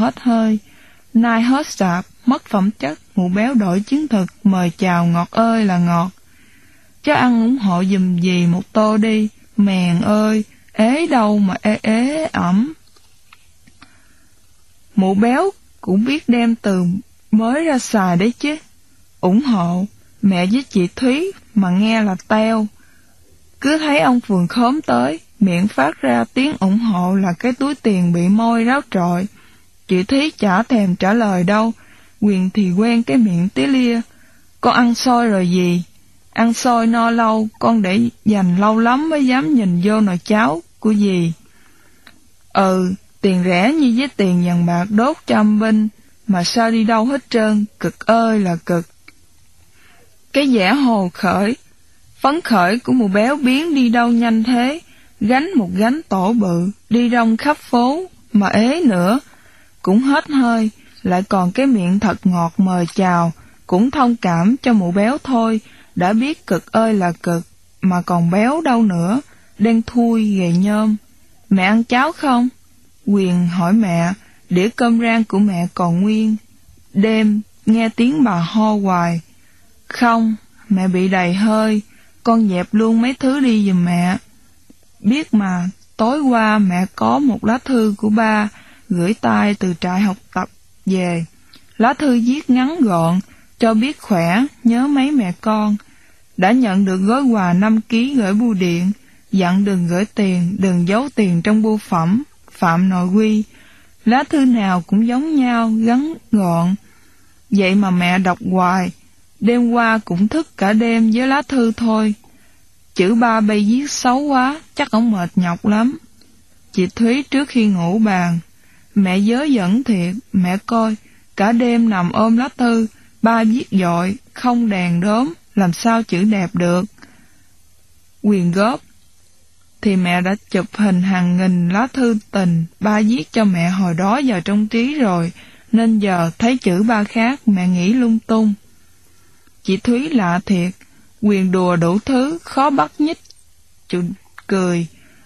hết hơi. Nay hết sạp, mất phẩm chất, mụ béo đổi chứng thực, mời chào ngọt ơi là ngọt. Cháu ăn ủng hộ giùm gì một tô đi, mèn ơi, ế đâu mà ế ẩm. Mụ béo cũng biết đem từ mới ra xài đấy chứ. Ủng hộ, mẹ với chị Thúy mà nghe là teo. Cứ thấy ông phường khóm tới, miệng phát ra tiếng ủng hộ là cái túi tiền bị môi ráo trội. Chị Thúy chả thèm trả lời đâu, Quyền thì quen cái miệng tía lia. Con ăn xôi rồi gì? Ăn xôi no lâu, con để dành lâu lắm mới dám nhìn vô nồi cháo của dì. Tiền rẻ như với tiền vàng bạc đốt cho âm binh, mà sao đi đâu hết trơn, cực ơi là cực. Cái vẻ hồ khởi, phấn khởi của mụ béo biến đi đâu nhanh thế, gánh một gánh tổ bự, đi rong khắp phố, mà ế nữa. Cũng hết hơi, lại còn cái miệng thật ngọt mời chào, cũng thông cảm cho mụ béo thôi, đã biết cực ơi là cực, mà còn béo đâu nữa, đen thui gầy nhôm. Mẹ ăn cháo không? Quyền hỏi mẹ, đĩa cơm rang của mẹ còn nguyên. Đêm, nghe tiếng bà ho hoài. Không, mẹ bị đầy hơi, con dẹp luôn mấy thứ đi giùm mẹ. Biết mà, tối qua mẹ có một lá thư của ba, gửi tay từ trại học tập về. Lá thư viết ngắn gọn, cho biết khỏe, nhớ mấy mẹ con. Đã nhận được gói quà 5 kg gửi bưu điện, dặn đừng gửi tiền, đừng giấu tiền trong bưu phẩm, phạm nội quy. Lá thư nào cũng giống nhau, ngắn gọn. Vậy mà mẹ đọc hoài, đêm qua cũng thức cả đêm với lá thư thôi. Chữ ba bây viết xấu quá, chắc ông mệt nhọc lắm. Chị Thúy trước khi ngủ bàn, mẹ dớ dẫn thiệt, mẹ coi, cả đêm nằm ôm lá thư, ba viết dội, không đèn đốm, làm sao chữ đẹp được. Quyền góp, thì mẹ đã chụp hình hàng nghìn lá thư tình ba viết cho mẹ hồi đó vào trong trí rồi, nên giờ thấy chữ ba khác mẹ nghĩ lung tung. Chị Thúy lạ thiệt, Quyền đùa đủ thứ, khó bắt nhích. Chị cười.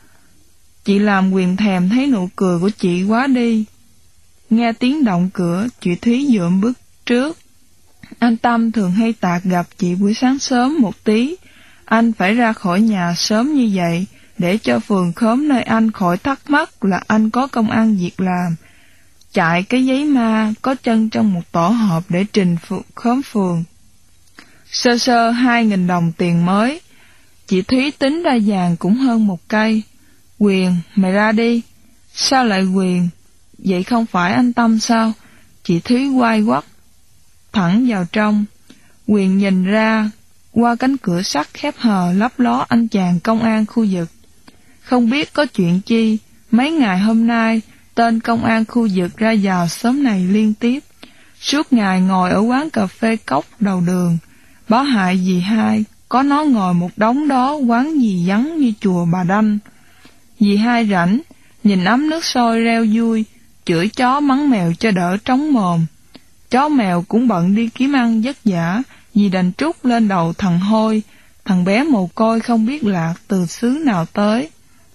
Chị làm Quyền thèm thấy nụ cười của chị quá đi. Nghe tiếng động cửa, chị Thúy dượm bước trước. Anh Tâm thường hay tạt gặp chị buổi sáng sớm một tí. Anh phải ra khỏi nhà sớm như vậy, để cho phường khóm nơi anh khỏi thắc mắc là anh có công ăn việc làm. Chạy cái giấy ma có chân trong một tổ hộp để trình khóm phường. Sơ sơ 2.000 đồng tiền mới. Chị Thúy tính ra vàng cũng hơn 1 cây. Quyền, mày ra đi. Sao lại Quyền? Vậy không phải anh Tâm sao? Chị Thúy quay quắt thẳng vào trong. Quyền nhìn ra qua cánh cửa sắt khép hờ lấp ló anh chàng công an khu vực. Không biết có chuyện chi, mấy ngày hôm nay tên công an khu vực ra vào xóm này liên tiếp. Suốt ngày ngồi ở quán cà phê cốc đầu đường. Báo hại dì hai, có nó ngồi một đống đó quán gì vắng như chùa Bà Đanh. Dì hai rảnh, nhìn ấm nước sôi reo vui, chửi chó mắng mèo cho đỡ trống mồm. Chó mèo cũng bận đi kiếm ăn vất vả, dì đành trút lên đầu thằng Hôi, thằng bé mồ côi không biết lạc từ xứ nào tới.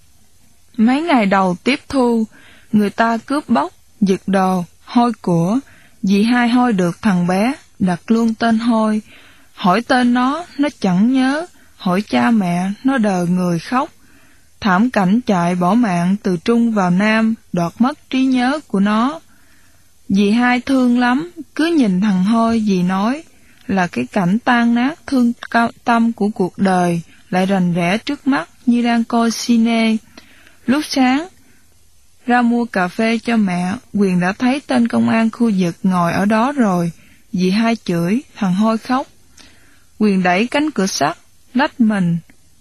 Mấy ngày đầu tiếp thu, người ta cướp bóc, giật đồ, hôi của, dì hai hôi được thằng bé, đặt luôn tên Hôi. Hỏi tên nó chẳng nhớ, hỏi cha mẹ, nó đờ người khóc. Thảm cảnh chạy bỏ mạng từ Trung vào Nam, đoạt mất trí nhớ của nó. Dì hai thương lắm, cứ nhìn thằng Hôi dì nói là cái cảnh tan nát thương tâm của cuộc đời, lại rành rẽ trước mắt như đang coi cine. Lúc sáng, ra mua cà phê cho mẹ, Quyền đã thấy tên công an khu vực ngồi ở đó rồi. Dì hai chửi, thằng Hôi khóc. Quyền đẩy cánh cửa sắt, lách mình,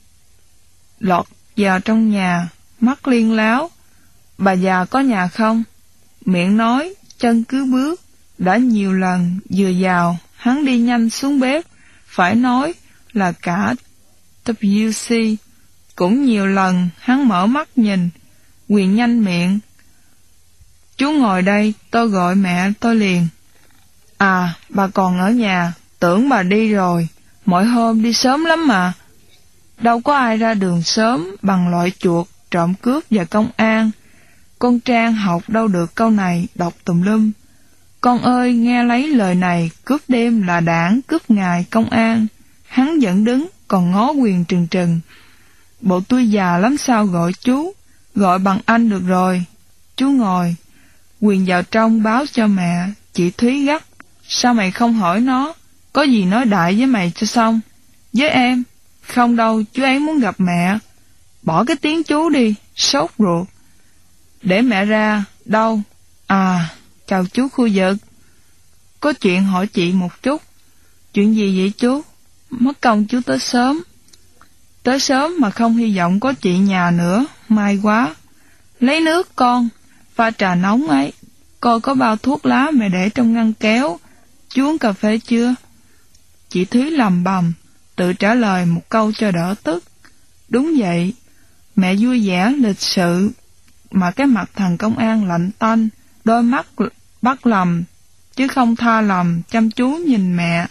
lọt vào trong nhà, mắt liên láo. Bà già có nhà không? Miệng nói, chân cứ bước. Đã nhiều lần, vừa vào, hắn đi nhanh xuống bếp, phải nói là cả WC. Cũng nhiều lần, hắn mở mắt nhìn, Quyền nhanh miệng. Chú ngồi đây, tôi gọi mẹ tôi liền. À, bà còn ở nhà, tưởng bà đi rồi, mỗi hôm đi sớm lắm mà. Đâu có ai ra đường sớm bằng loại chuột, trộm cướp và công an. Con Trang học đâu được câu này, đọc tùm lum. Con ơi, nghe lấy lời này, cướp đêm là đảng, cướp ngày công an. Hắn vẫn đứng, còn ngó Quyền trừng trừng. Bộ tôi già lắm sao gọi chú, gọi bằng anh được rồi. Chú ngồi. Quyền vào trong báo cho mẹ. Chị Thúy gắt, sao mày không hỏi nó, có gì nói đại với mày cho xong. Với em, không đâu, chú ấy muốn gặp mẹ. Bỏ cái tiếng chú đi, sốt ruột. Để mẹ ra, đâu? À, chào chú Khu Vực. Có chuyện hỏi chị một chút. Chuyện gì vậy chú? Mất công chú tới sớm. Tới sớm mà không hy vọng có chị nhà nữa, may quá. Lấy nước con, pha trà nóng ấy. Coi có bao thuốc lá mẹ để trong ngăn kéo. Chú uống cà phê chưa? Chị Thúy lầm bầm, tự trả lời một câu cho đỡ tức. Đúng vậy, mẹ vui vẻ, lịch sự, mà cái mặt thằng công an lạnh tanh, đôi mắt bắt lầm, chứ không tha lầm, chăm chú nhìn mẹ.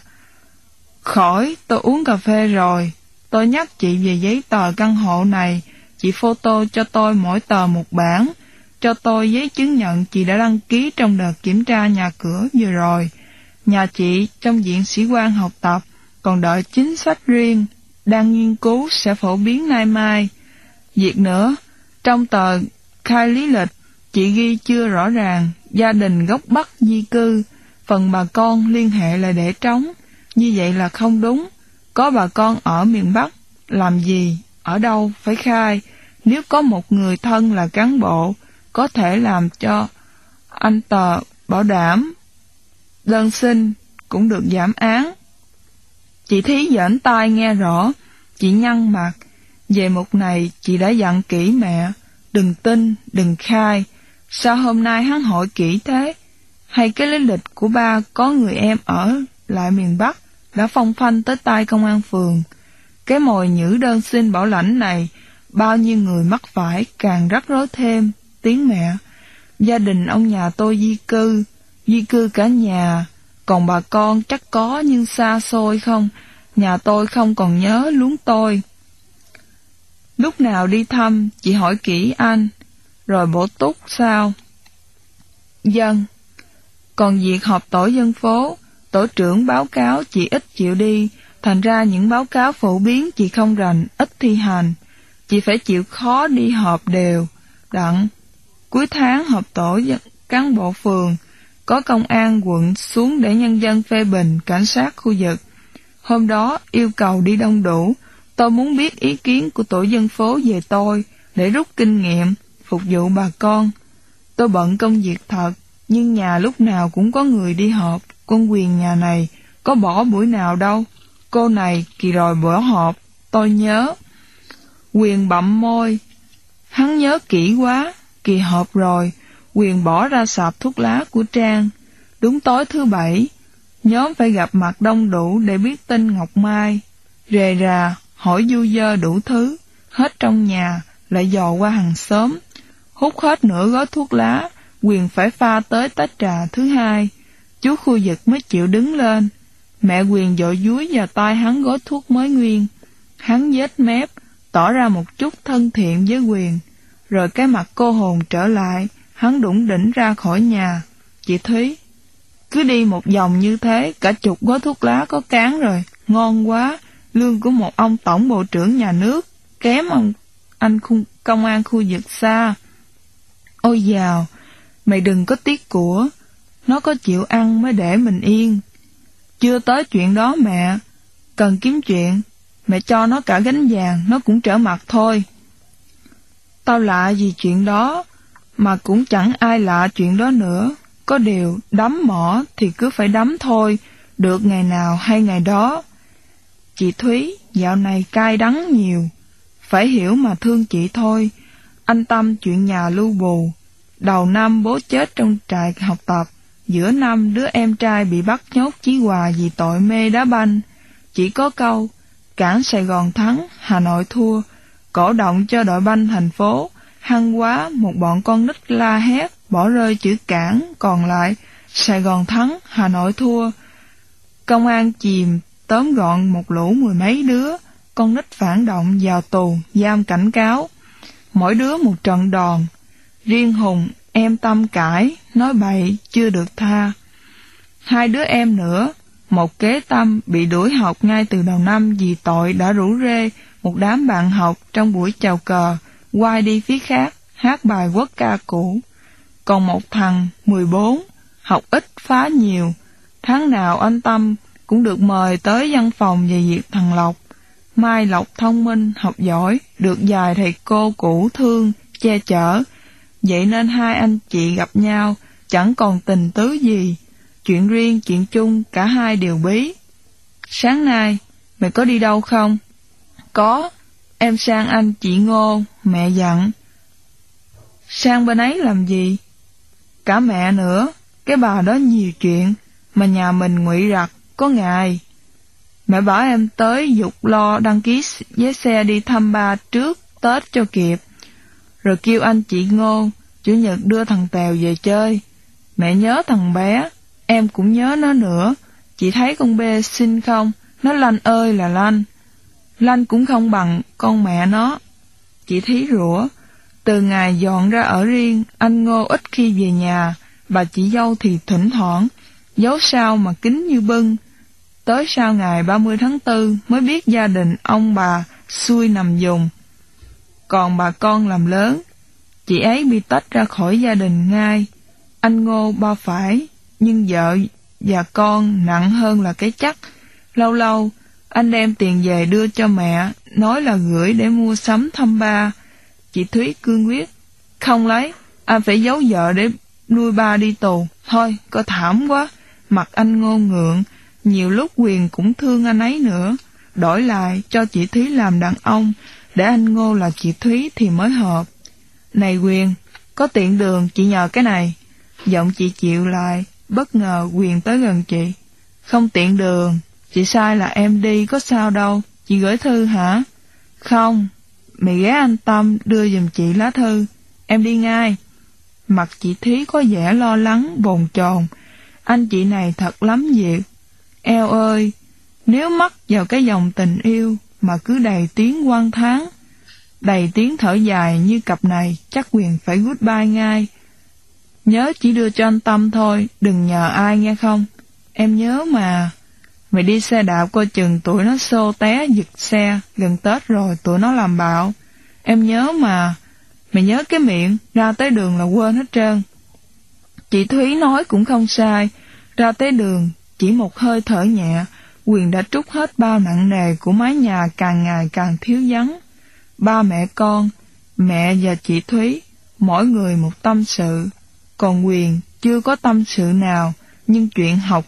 Khỏi, tôi uống cà phê rồi, tôi nhắc chị về giấy tờ căn hộ này, chị photo cho tôi mỗi tờ một bản, cho tôi giấy chứng nhận chị đã đăng ký trong đợt kiểm tra nhà cửa vừa rồi. Nhà chị trong diện sĩ quan học tập, còn đợi chính sách riêng, đang nghiên cứu sẽ phổ biến nay mai. Việc nữa, trong tờ khai lý lịch, chị ghi chưa rõ ràng, gia đình gốc Bắc di cư, phần bà con liên hệ là để trống, như vậy là không đúng. Có bà con ở miền Bắc, làm gì, ở đâu phải khai. Nếu có một người thân là cán bộ, có thể làm cho anh tờ bảo đảm. Đơn xin cũng được giảm án. Chị Thí giỡn tai nghe rõ, chị nhăn mặt. Về mục này chị đã dặn kỹ mẹ, đừng tin, đừng khai. Sao hôm nay hắn hỏi kỹ thế? Hay cái lý lịch của ba có người em ở lại miền Bắc đã phong phanh tới tay công an phường. Cái mồi nhử đơn xin bảo lãnh này, bao nhiêu người mắc phải càng rắc rối thêm. Tiếng mẹ, gia đình ông nhà tôi di cư cả nhà, còn bà con chắc có nhưng xa xôi không, nhà tôi không còn nhớ luống tôi. Lúc nào đi thăm, chị hỏi kỹ anh, rồi bổ túc sao? Dân. Còn việc họp tổ dân phố, tổ trưởng báo cáo chị ít chịu đi, thành ra những báo cáo phổ biến chị không rành, ít thi hành. Chị phải chịu khó đi họp đều, đặng. Cuối tháng họp tổ cán bộ phường, có công an quận xuống để nhân dân phê bình, cảnh sát khu vực. Hôm đó yêu cầu đi đông đủ, tôi muốn biết ý kiến của tổ dân phố về tôi, để rút kinh nghiệm, phục vụ bà con. Tôi bận công việc thật, nhưng nhà lúc nào cũng có người đi họp, con Quyền nhà này, có bỏ buổi nào đâu. Cô này kỳ rồi bỏ họp, tôi nhớ. Quyền bặm môi, hắn nhớ kỹ quá, kỳ họp rồi, Quyền bỏ ra sạp thuốc lá của Trang. Đúng tối thứ Bảy, nhóm phải gặp mặt đông đủ để biết tin Ngọc Mai. Rề rà, hỏi du dơ đủ thứ, hết trong nhà, lại dò qua hàng xóm. Hút hết nửa gói thuốc lá, Quyền phải pha tới tách trà thứ hai. Chú Khu Vực mới chịu đứng lên. Mẹ Quyền dội dúi vào tay hắn gói thuốc mới nguyên. Hắn nhếch mép, tỏ ra một chút thân thiện với Quyền. Rồi cái mặt cô hồn trở lại, hắn đủng đỉnh ra khỏi nhà. Chị Thúy, cứ đi một vòng như thế, cả chục gói thuốc lá có cán rồi, ngon quá. Lương của một ông tổng bộ trưởng nhà nước, kém anh công an khu vực xa. Ôi dào, mày đừng có tiếc của, nó có chịu ăn mới để mình yên. Chưa tới chuyện đó mẹ, cần kiếm chuyện, mẹ cho nó cả gánh vàng, nó cũng trở mặt thôi. Tao lạ gì chuyện đó, mà cũng chẳng ai lạ chuyện đó nữa. Có điều, đấm mỏ thì cứ phải đấm thôi, được ngày nào hay ngày đó. Chị Thúy, dạo này cay đắng nhiều, phải hiểu mà thương chị thôi. Anh Tâm chuyện nhà lưu bù, đầu năm bố chết trong trại học tập, giữa năm đứa em trai bị bắt nhốt Chí Hòa vì tội mê đá banh. Chỉ có câu, cảng Sài Gòn thắng, Hà Nội thua, cổ động cho đội banh thành phố. Hăng quá, một bọn con nít la hét, bỏ rơi chữ cảng, còn lại, Sài Gòn thắng, Hà Nội thua. Công an chìm, tóm gọn một lũ 10 mấy đứa, con nít phản động vào tù, giam cảnh cáo. Mỗi đứa một trận đòn. Riêng Hùng, em Tâm cãi, nói bậy, chưa được tha. Hai đứa em nữa, một kế Tâm bị đuổi học ngay từ đầu năm vì tội đã rủ rê một đám bạn học trong buổi chào cờ, quay đi phía khác, hát bài quốc ca cũ. Còn một thằng, 14, học ít phá nhiều. Tháng nào anh Tâm cũng được mời tới văn phòng về việc thằng Lộc. Mai Lộc thông minh, học giỏi, được vài thầy cô cũ thương, che chở. Vậy nên hai anh chị gặp nhau, chẳng còn tình tứ gì. Chuyện riêng, chuyện chung, cả hai đều bí. Sáng nay, mày có đi đâu không? Có, em sang anh chị Ngô, mẹ dặn. Sang bên ấy làm gì? Cả mẹ nữa, cái bà đó nhiều chuyện, mà nhà mình ngụy rặt, có ngài. Mẹ bảo em tới giục lo đăng ký vé xe đi thăm ba trước Tết cho kịp. Rồi kêu anh chị Ngô, Chủ nhật đưa thằng Tèo về chơi. Mẹ nhớ thằng bé, em cũng nhớ nó nữa. Chị thấy con bê xinh không? Nó lanh ơi là lanh. Lanh cũng không bằng con mẹ nó. Chị Thí rủa. Từ ngày dọn ra ở riêng, anh Ngô ít khi về nhà, bà chị dâu thì thỉnh thoảng, dấu sao mà kín như bưng. Tới sau ngày 30 tháng 4 mới biết gia đình ông bà xui nằm dùng. Còn bà con làm lớn, chị ấy bị tách ra khỏi gia đình ngay. Anh Ngô ba phải, nhưng vợ và con nặng hơn là cái chắc. Lâu lâu, anh đem tiền về đưa cho mẹ, nói là gửi để mua sắm thăm ba. Chị Thúy cương quyết, không lấy, anh phải giấu vợ để nuôi ba đi tù. Thôi, có thảm quá. Mặt anh Ngô ngượng, nhiều lúc Quyền cũng thương anh ấy nữa. Đổi lại cho chị Thúy làm đàn ông, để anh Ngô là chị Thúy thì mới hợp. Này Quyền, có tiện đường chị nhờ cái này. Giọng chị chịu lại, bất ngờ Quyền tới gần chị. Không tiện đường, chị sai là em đi có sao đâu. Chị gửi thư hả? Không, mày ghé anh Tâm đưa giùm chị lá thư. Em đi ngay. Mặt chị Thúy có vẻ lo lắng, bồn chồn. Anh chị này thật lắm việc. Eo ơi, nếu mắc vào cái dòng tình yêu mà cứ đầy tiếng oan tháng, đầy tiếng thở dài như cặp này, chắc Quyền phải goodbye ngay. Nhớ chỉ đưa cho anh Tâm thôi, đừng nhờ ai nghe không? Em nhớ mà. Mày đi xe đạp coi chừng tụi nó xô té giật xe, gần Tết rồi tụi nó làm bạo. Em nhớ mà. Mày nhớ cái miệng, ra tới đường là quên hết trơn. Chị Thúy nói cũng không sai. Ra tới đường, chỉ một hơi thở nhẹ, Quyền đã trút hết bao nặng nề của mái nhà càng ngày càng thiếu vắng. Ba mẹ con, mẹ và chị Thúy, mỗi người một tâm sự. Còn Quyền chưa có tâm sự nào, nhưng chuyện học,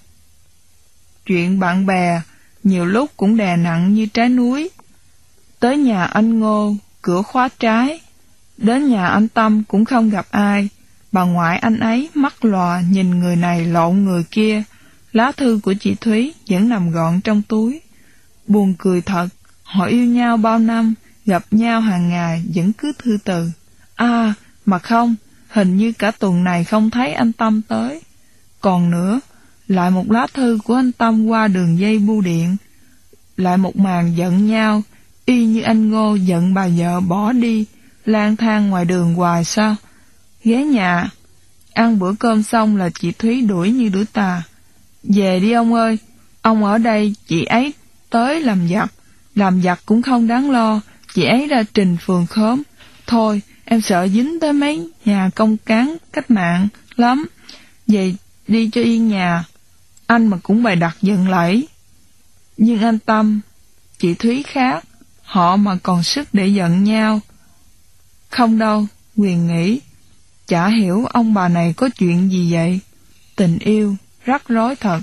chuyện bạn bè, nhiều lúc cũng đè nặng như trái núi. Tới nhà anh Ngô, cửa khóa trái. Đến nhà anh Tâm cũng không gặp ai. Bà ngoại anh ấy mắt lòa nhìn người này lộn người kia. Lá thư của chị Thúy vẫn nằm gọn trong túi. Buồn cười thật, họ yêu nhau bao năm, gặp nhau hàng ngày vẫn cứ thư từ. À, mà không, hình như cả tuần này không thấy anh Tâm tới. Còn nữa, lại một lá thư của anh Tâm qua đường dây bưu điện. Lại một màn giận nhau, y như anh Ngô giận bà vợ bỏ đi, lang thang ngoài đường hoài sao? Ghé nhà, ăn bữa cơm xong là chị Thúy đuổi như đuổi tà. Về đi ông ơi, ông ở đây chị ấy tới làm giặt cũng không đáng lo, chị ấy ra trình phường khóm. Thôi, em sợ dính tới mấy nhà công cán cách mạng lắm, về đi cho yên nhà. Anh mà cũng bày đặt giận lẫy. Nhưng anh Tâm, chị Thúy khác, họ mà còn sức để giận nhau. Không đâu, Quyền nghĩ, chả hiểu ông bà này có chuyện gì vậy. Tình yêu rắc rối thật.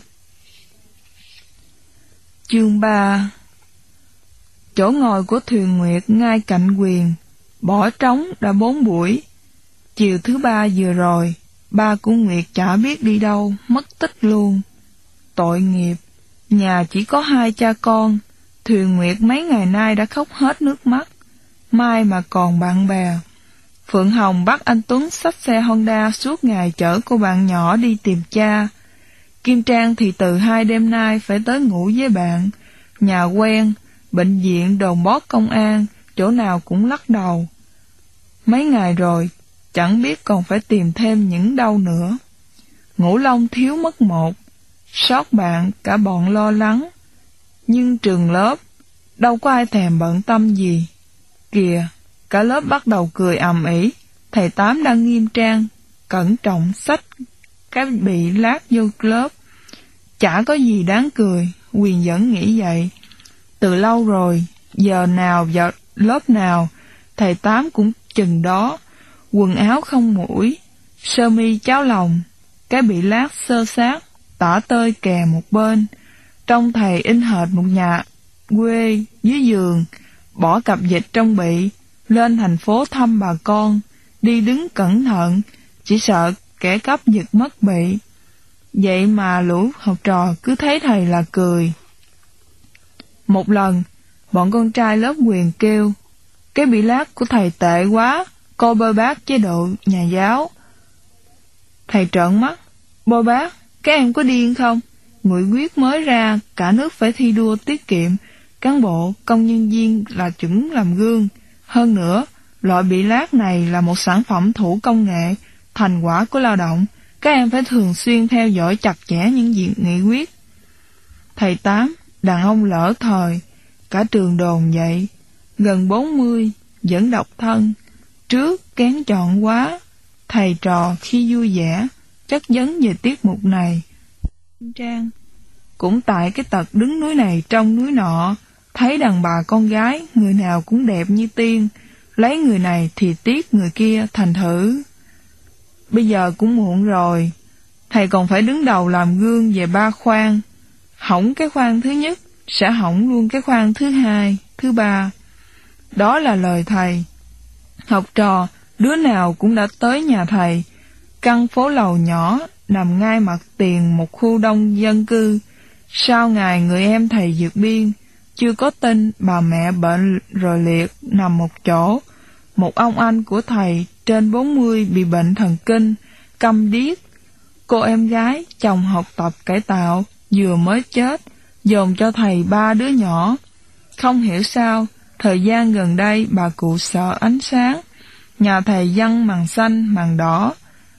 Chương 3. Chỗ ngồi của Thuyền Nguyệt ngay cạnh Quyền, bỏ trống đã 4 buổi. Chiều thứ ba vừa rồi, ba của Nguyệt chả biết đi đâu, mất tích luôn. Tội nghiệp, nhà chỉ có 2 cha con. Thuyền Nguyệt mấy ngày nay đã khóc hết nước mắt. Mai mà còn bạn bè. Phượng Hồng bắt anh Tuấn xách xe Honda suốt ngày chở cô bạn nhỏ đi tìm cha. Kim Trang thì từ 2 đêm nay phải tới ngủ với bạn. Nhà quen, bệnh viện, đồn bót công an, chỗ nào cũng lắc đầu. Mấy ngày rồi, chẳng biết còn phải tìm thêm những đâu nữa. Ngũ Long thiếu mất một, sót bạn cả bọn lo lắng. Nhưng trường lớp, đâu có ai thèm bận tâm gì. Kìa, cả lớp bắt đầu cười ầm ĩ. Thầy Tám đang nghiêm trang, cẩn trọng xách cái bị lát vô lớp. Chả có gì đáng cười, Huyền vẫn nghĩ vậy. Từ lâu rồi, giờ nào vào lớp nào, thầy Tám cũng chừng đó, quần áo không mũi, sơ mi cháo lòng, cái bị lát xơ xác, tả tơi kè một bên. Trông thầy in hệt một nhà quê dưới giường, bỏ cặp dịch trong bị, lên thành phố thăm bà con, đi đứng cẩn thận, chỉ sợ kẻ cắp giật mất bị. Vậy mà lũ học trò cứ thấy thầy là cười. Một lần, bọn con trai lớp Huyền kêu, cái bị lát của thầy tệ quá, coi bôi bác chế độ nhà giáo. Thầy trợn mắt, bôi bác, các em có điên không? Nghị quyết mới ra, cả nước phải thi đua tiết kiệm, cán bộ, công nhân viên là chuẩn làm gương. Hơn nữa, loại bị lát này là một sản phẩm thủ công nghệ, thành quả của lao động. Các em phải thường xuyên theo dõi chặt chẽ những việc nghị quyết. Thầy Tám, đàn ông lỡ thời, cả trường đồn vậy, gần 40, vẫn độc thân. Trước kén chọn quá, thầy trò khi vui vẻ, chất vấn về tiết mục này. Trang cũng tại cái tật đứng núi này trong núi nọ, thấy đàn bà con gái, người nào cũng đẹp như tiên, lấy người này thì tiếc người kia, thành thử. Bây giờ cũng muộn rồi, thầy còn phải đứng đầu làm gương về 3 khoan. Hỏng cái khoan thứ nhất, sẽ hỏng luôn cái khoan thứ hai, thứ ba. Đó là lời thầy. Học trò, đứa nào cũng đã tới nhà thầy. Căn phố lầu nhỏ, nằm ngay mặt tiền một khu đông dân cư. Sau ngày người em thầy vượt biên, chưa có tin bà mẹ bệnh rồi liệt nằm một chỗ. Một ông anh của thầy trên 40 bị bệnh thần kinh, câm điếc. Cô em gái, chồng học tập cải tạo, vừa mới chết, dồn cho thầy 3 đứa nhỏ. Không hiểu sao, thời gian gần đây bà cụ sợ ánh sáng, nhà thầy giăng màn xanh, màn đỏ.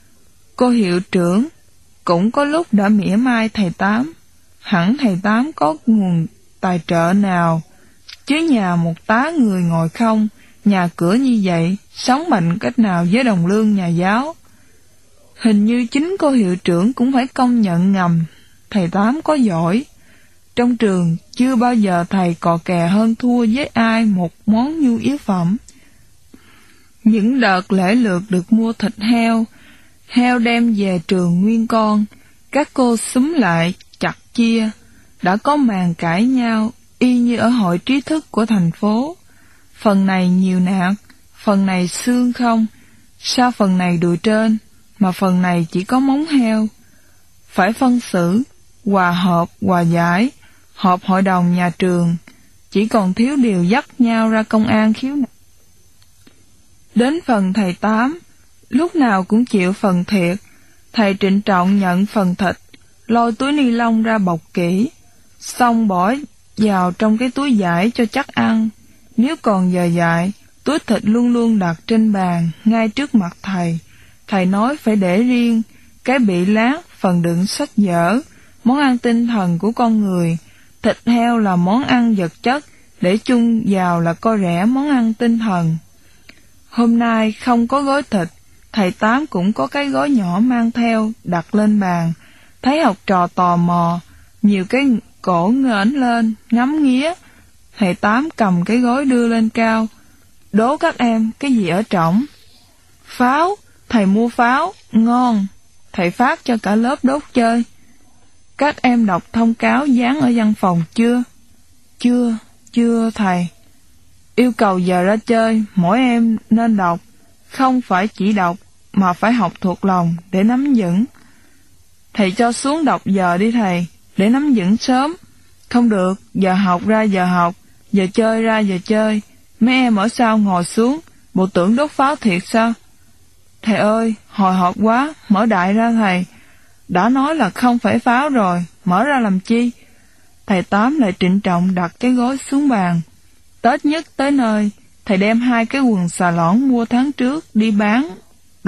Cô hiệu trưởng cũng có lúc đã mỉa mai thầy Tám. Hẳn thầy Tám có nguồn tài trợ nào, chứ nhà một tá người ngồi không, nhà cửa như vậy, sống bằng cách nào với đồng lương nhà giáo. Hình như chính cô hiệu trưởng cũng phải công nhận ngầm, thầy Tám có giỏi. Trong trường, chưa bao giờ thầy cò kè hơn thua với ai một món nhu yếu phẩm. Những đợt lễ lượt được mua thịt heo đem về trường nguyên con, các cô xúm lại, chặt chia, đã có màn cãi nhau, y như ở hội trí thức của thành phố. Phần này nhiều nạc, phần này xương không, sao phần này đùi trên, mà phần này chỉ có móng heo. Phải phân xử, hòa hợp, hòa giải, họp hội đồng nhà trường, chỉ còn thiếu điều dắt nhau ra công an khiếu nại. Đến phần thầy Tám, lúc nào cũng chịu phần thiệt, thầy trịnh trọng nhận phần thịt, lôi túi ni lông ra bọc kỹ, xong bỏ vào trong cái túi vải cho chắc ăn. Nếu còn giờ dại, túi thịt luôn luôn đặt trên bàn, ngay trước mặt thầy. Thầy nói phải để riêng, cái bị lát, phần đựng sách vở, món ăn tinh thần của con người. Thịt heo là món ăn vật chất, để chung vào là coi rẻ món ăn tinh thần. Hôm nay không có gói thịt, thầy Tám cũng có cái gói nhỏ mang theo, đặt lên bàn. Thấy học trò tò mò, nhiều cái cổ ngẩng lên, ngắm nghía. Thầy Tám cầm cái gói đưa lên cao. Đố các em, cái gì ở trỏng? Pháo, thầy mua pháo, ngon. Thầy phát cho cả lớp đốt chơi. Các em đọc thông cáo dán ở văn phòng chưa? Chưa thầy. Yêu cầu giờ ra chơi, mỗi em nên đọc. Không phải chỉ đọc, mà phải học thuộc lòng để nắm vững. Thầy cho xuống đọc giờ đi thầy, để nắm vững sớm. Không được, giờ học ra giờ học, giờ chơi ra giờ chơi. Mấy em ở sau ngồi xuống, bộ tưởng đốt pháo thiệt sao? Thầy ơi, hồi hộp quá, mở đại ra thầy. Đã nói là không phải pháo rồi, mở ra làm chi? Thầy Tám lại trịnh trọng đặt cái gói xuống bàn. Tết nhất tới nơi, thầy đem 2 cái quần xà lõn mua tháng trước đi bán,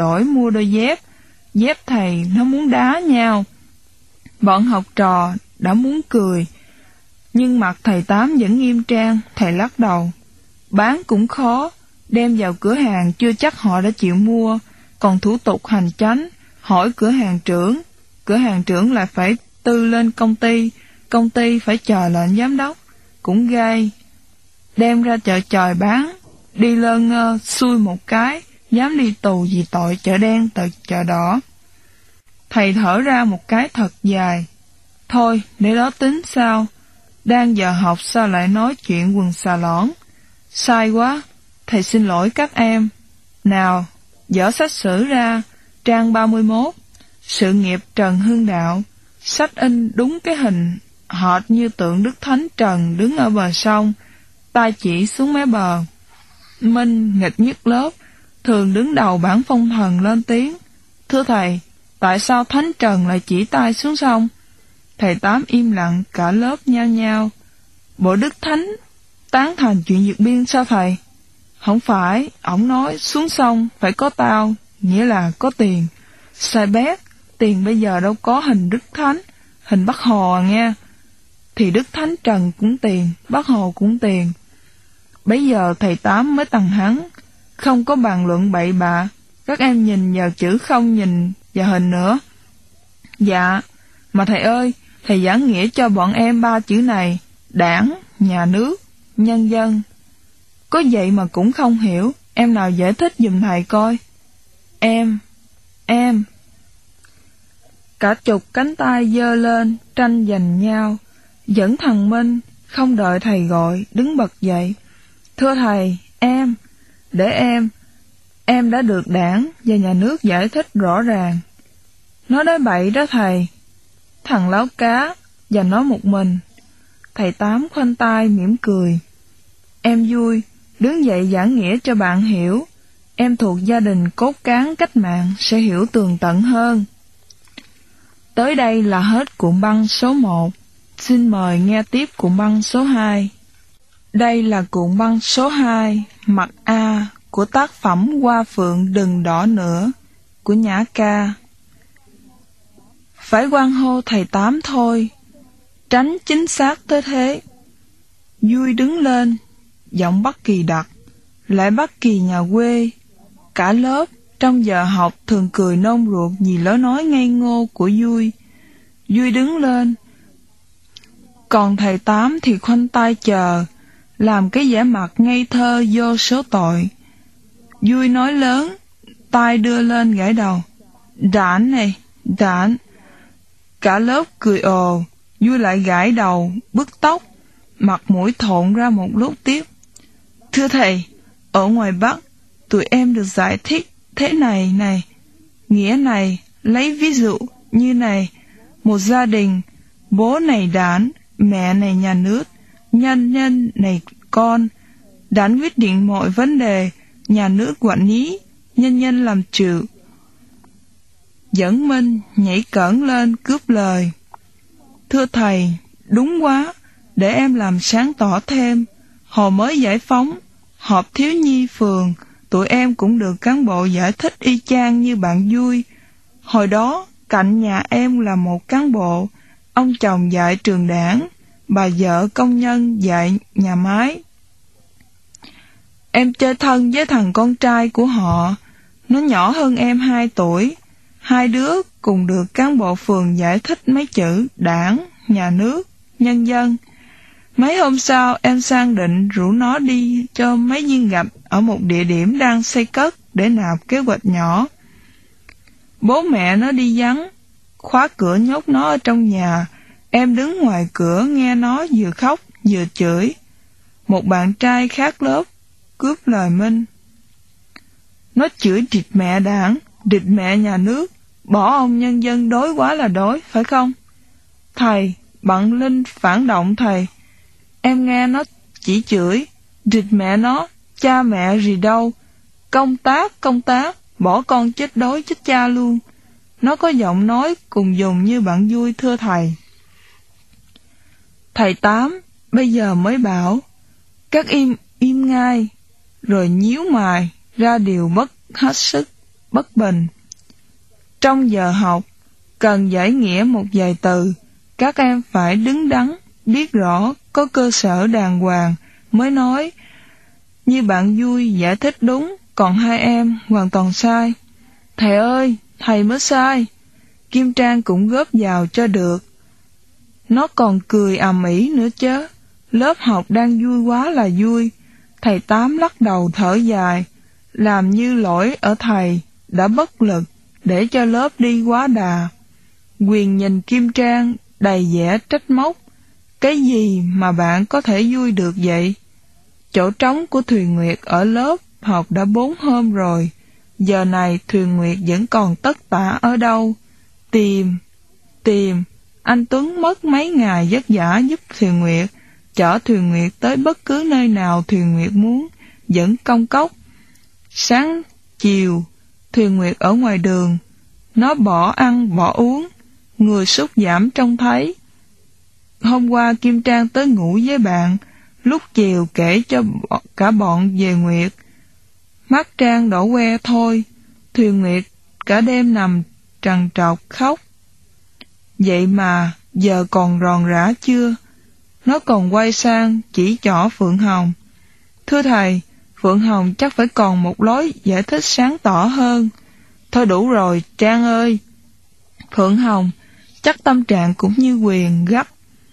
đổi mua đôi dép. Dép thầy nó muốn đá nhau. Bọn học trò đã muốn cười, nhưng mặt thầy Tám vẫn nghiêm trang. Thầy lắc đầu. Bán cũng khó, đem vào cửa hàng chưa chắc họ đã chịu mua, còn thủ tục hành chánh, hỏi cửa hàng trưởng lại phải tư lên công ty phải chờ lệnh giám đốc, cũng gai. Đem ra chợ trời bán, đi lơ ngơ, xui một cái, dám đi tù vì tội chợ đen từ chợ đỏ. Thầy thở ra một cái thật dài. Thôi, để đó tính sao? Đang giờ học sao lại nói chuyện quần xà lõn? Sai quá, thầy xin lỗi các em. Nào, dở sách sử ra, trang 31, sự nghiệp Trần Hưng Đạo. Sách in đúng cái hình hệt như tượng Đức Thánh Trần đứng ở bờ sông, tay chỉ xuống mé bờ. Minh, nghịch nhất lớp, thường đứng đầu bảng phong thần lên tiếng. Thưa thầy, tại sao Thánh Trần lại chỉ tay xuống sông? Thầy Tám im lặng, cả lớp nhao nhao. Bộ Đức Thánh tán thành chuyện vượt biên sao thầy? Không phải, ổng nói xuống sông phải có tao, nghĩa là có tiền. Sai bét, tiền bây giờ đâu có hình Đức Thánh, hình Bác Hồ à nghe. Thì Đức Thánh Trần cũng tiền, Bác Hồ cũng tiền. Bấy giờ thầy Tám mới tằng hắn, không có bàn luận bậy bạ, các em nhìn vào chữ không nhìn vào hình nữa. Dạ, mà thầy ơi, thầy giảng nghĩa cho bọn em 3 chữ này, đảng, nhà nước, nhân dân. Có vậy mà cũng không hiểu, em nào giải thích giùm thầy coi. Em. Cả chục cánh tay giơ lên, tranh giành nhau, dẫn thằng Minh, không đợi thầy gọi, đứng bật dậy. Thưa thầy, để em đã được đảng và nhà nước giải thích rõ ràng. Nói nói bậy đó thầy. Thằng láo cá, và nói một mình. Thầy Tám khoanh tay mỉm cười. Em vui, đứng dậy giảng nghĩa cho bạn hiểu. Em thuộc gia đình cốt cán cách mạng sẽ hiểu tường tận hơn. Tới đây là hết cuộn băng số 1. Xin mời nghe tiếp cuộn băng số 2. Đây là cuộn băng số 2, mặt A của tác phẩm Hoa Phượng Đừng Đỏ Nữa của Nhã Ca. Phải hoan hô thầy Tám thôi, tránh chính xác tới thế. Vui đứng lên, giọng Bắc Kỳ đặc, lại Bắc Kỳ nhà quê. Cả lớp trong giờ học thường cười nôn ruột vì lối nói ngây ngô của Vui. Vui đứng lên, còn thầy Tám thì khoanh tay chờ, làm cái vẻ mặt ngây thơ vô số tội. Vui nói lớn, tay đưa lên gãi đầu. Đản này, đản. Cả lớp cười ồ, Vui lại gãi đầu, bứt tóc, mặt mũi thộn ra một lúc tiếp. Thưa thầy, ở ngoài Bắc, tụi em được giải thích thế này này. Nghĩa này, lấy ví dụ như này. Một gia đình, bố này đản, mẹ này nhà nước, nhân này con. Đản quyết định mọi vấn đề, nhà nước quản lý, nhân làm chịu. Dẫn Minh nhảy cẫng lên cướp lời. Thưa thầy, đúng quá, để em làm sáng tỏ thêm. Hồi mới giải phóng, họp thiếu nhi phường, tụi em cũng được cán bộ giải thích y chang như bạn Vui. Hồi đó, cạnh nhà em là một cán bộ, ông chồng dạy trường đảng, bà vợ công nhân dạy nhà máy. Em chơi thân với thằng con trai của họ, nó nhỏ hơn em 2 tuổi. Hai đứa cùng được cán bộ phường giải thích mấy chữ đảng, nhà nước, nhân dân. Mấy hôm sau em sang định rủ nó đi cho mấy viên gạch ở một địa điểm đang xây cất để nạp kế hoạch nhỏ. Bố mẹ nó đi vắng, khóa cửa nhốt nó ở trong nhà. Em đứng ngoài cửa nghe nó vừa khóc vừa chửi. Một bạn trai khác lớp cướp lời Minh. Nó chửi địch mẹ đảng, địch mẹ nhà nước, bỏ ông nhân dân đối quá là đối, phải không? Thầy, bạn Linh phản động thầy. Em nghe nó chỉ chửi, địch mẹ nó, cha mẹ gì đâu. Công tác, bỏ con chết đói chết cha luôn. Nó có giọng nói cùng dùng như bạn Vui thưa thầy. Thầy Tám bây giờ mới bảo, các im ngay, rồi nhíu mày ra điều bất hết sức. bất bình. Trong giờ học, cần giải nghĩa một vài từ, các em phải đứng đắn, biết rõ, có cơ sở đàng hoàng mới nói. Như bạn Vui giải thích đúng, còn hai em hoàn toàn sai. Thầy ơi, thầy mới sai. Kim Trang cũng góp vào cho được. Nó còn cười ầm ĩ nữa chớ. Lớp học đang vui quá là vui. Thầy Tám lắc đầu thở dài, làm như lỗi ở thầy đã bất lực để cho lớp đi quá đà. Quyền nhìn Kim Trang đầy vẻ trách móc. Cái gì mà bạn có thể vui được vậy? Chỗ trống của Thùy Nguyệt ở lớp học đã 4 hôm rồi. Giờ này Thùy Nguyệt vẫn còn tất tả ở đâu? Tìm. Anh Tuấn mất mấy ngày vất vả giúp Thùy Nguyệt, chở Thùy Nguyệt tới bất cứ nơi nào Thùy Nguyệt muốn, dẫn công cốc. Sáng, chiều, Thùy Nguyệt ở ngoài đường. Nó bỏ ăn, bỏ uống, người sút giảm trông thấy. Hôm qua Kim Trang tới ngủ với bạn, lúc chiều kể cho cả bọn về Nguyệt. Mắt Trang đỏ que thôi, Thùy Nguyệt cả đêm nằm trằn trọc khóc. Vậy mà giờ còn ròn rã chưa? Nó còn quay sang chỉ trỏ Phượng Hồng. Thưa thầy, Phượng Hồng chắc phải còn một lối giải thích sáng tỏ hơn. Thôi đủ rồi, Trang ơi. Phượng Hồng chắc tâm trạng cũng như Quyền gấp.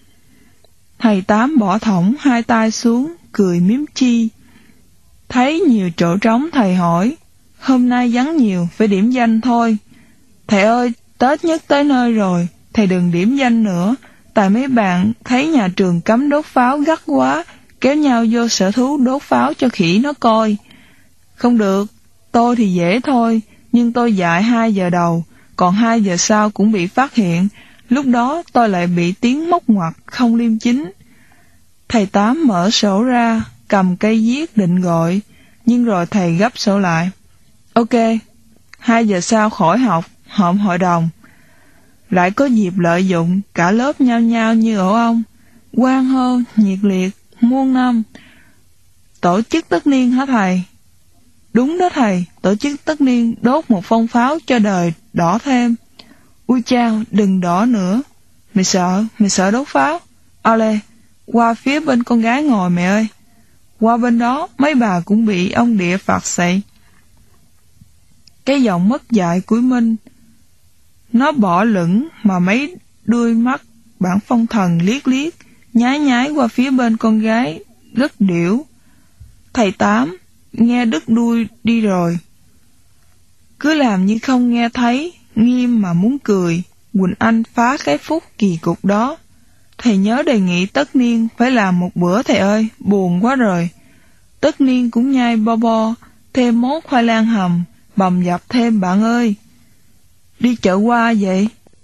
Thầy Tám bỏ thõng hai tay xuống, cười miếm chi. Thấy nhiều chỗ trống thầy hỏi, hôm nay vắng nhiều, phải điểm danh thôi. Thầy ơi, Tết nhất tới nơi rồi, thầy đừng điểm danh nữa, tại mấy bạn thấy nhà trường cấm đốt pháo gắt quá, kéo nhau vô sở thú đốt pháo cho khỉ nó coi. Không được, tôi thì dễ thôi, nhưng tôi dạy 2 giờ đầu, còn 2 giờ sau cũng bị phát hiện, lúc đó tôi lại bị tiếng móc ngoặt không liêm chính. Thầy Tám mở sổ ra, cầm cây viết định gọi, nhưng rồi thầy gấp sổ lại. Ok, 2 giờ sau khỏi học, họp hội đồng. Lại có dịp lợi dụng, cả lớp nhao nhao như ổ ong, hoan hô, nhiệt liệt, muôn năm. Tổ chức tất niên hả thầy? Đúng đó thầy, tổ chức tất niên đốt một phong pháo cho đời đỏ thêm. Ui chao, đừng đỏ nữa. Mày sợ đốt pháo? Lê, qua phía bên con gái ngồi mẹ ơi. Qua bên đó, mấy bà cũng bị ông địa phạt sậy. Cái giọng mất dạy của Minh, nó bỏ lửng mà mấy đuôi mắt bản phong thần liếc liếc, nhái nhái qua phía bên con gái, rất điểu. Thầy Tám, nghe đứt đuôi đi rồi. Cứ làm như không nghe thấy, nghiêm mà muốn cười, Quỳnh Anh phá cái phúc kỳ cục đó. Thầy nhớ đề nghị tất niên phải làm một bữa thầy ơi, buồn quá rồi. Tất niên cũng nhai bo bo, thêm món khoai lang hầm, bầm dập thêm bạn ơi. Đi chợ qua vậy?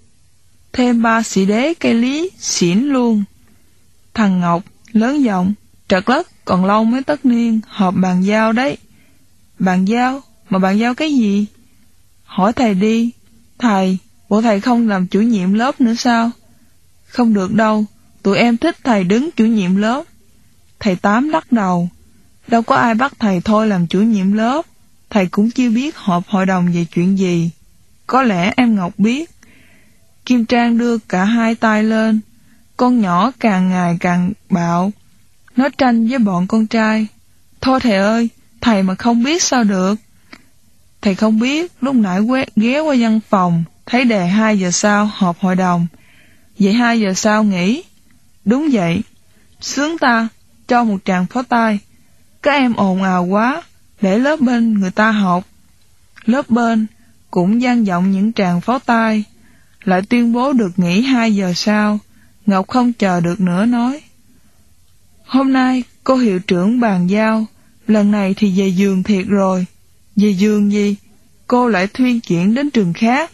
Thêm 3 xị đế cây lý, xỉn luôn. Thằng Ngọc, lớn giọng, trật lất, còn lâu mới tất niên, họp bàn giao đấy. Bàn giao? Mà bàn giao cái gì? Hỏi thầy đi. Thầy, bộ thầy không làm chủ nhiệm lớp nữa sao? Không được đâu, tụi em thích thầy đứng chủ nhiệm lớp. Thầy Tám lắc đầu. Đâu có ai bắt thầy thôi làm chủ nhiệm lớp. Thầy cũng chưa biết họp hội đồng về chuyện gì. Có lẽ em Ngọc biết. Kim Trang đưa cả hai tay lên. Con nhỏ càng ngày càng bạo. Nó tranh với bọn con trai. Thôi thầy ơi, thầy mà không biết sao được. Thầy không biết, lúc nãy ghé qua văn phòng, thấy đề 2 giờ sau họp hội đồng. Vậy 2 giờ sau nghỉ. Đúng vậy. Sướng ta, cho một tràng pháo tay. Các em ồn ào quá, để lớp bên người ta học. Lớp bên cũng vang vọng những tràng pháo tay. Lại tuyên bố được nghỉ 2 giờ sau. Ngọc không chờ được nữa nói. Hôm nay cô hiệu trưởng bàn giao, lần này thì về giường thiệt rồi. Về giường gì? Cô lại thuyên chuyển đến trường khác.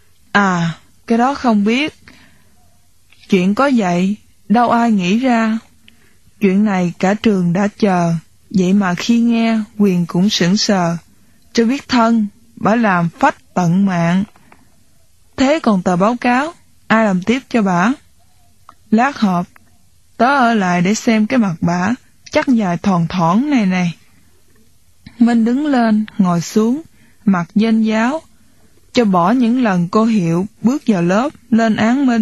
À, cái đó không biết. Chuyện có vậy, đâu ai nghĩ ra. Chuyện này cả trường đã chờ, vậy mà khi nghe, Quyền cũng sững sờ. Cho biết thân, bà làm phách tận mạng. Thế còn tờ báo cáo, ai làm tiếp cho bà? Lát họp, tớ ở lại để xem cái mặt bà, chắc dài thòn thỏn này này. Minh đứng lên, ngồi xuống, mặt danh giáo, cho bỏ những lần cô Hiệu bước vào lớp lên án Minh.